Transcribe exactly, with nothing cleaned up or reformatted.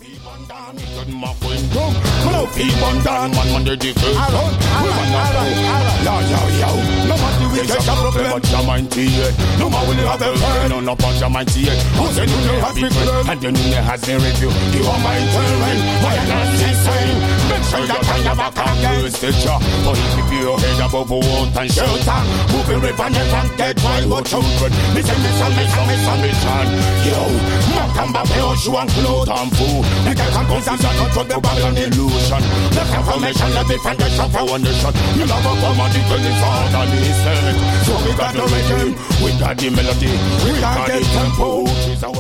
Good man, going down. Hello, people, down. Man, man, they different. Aaron, Aaron, Aaron, Aaron. Yo, yo, yo. No matter we get a problem, but your mind here. No matter we have a friend. No, no, but your mind here. Who said you have been good? And you know has been review. You are my turn. Why not the same? Make sure that I have a car. Stitcher. For you keep your head above water and shelter. Moving river and can't get dry or children. Listen, listen, listen, listen, listen. Yo, Makamba, Peoshu and clothes and food. The guy can go and control the Babylon illusion. The information, the foundation for one nation. You love a comedy when it's all on the set. So we got the rhythm, we got the melody, we got the tempo.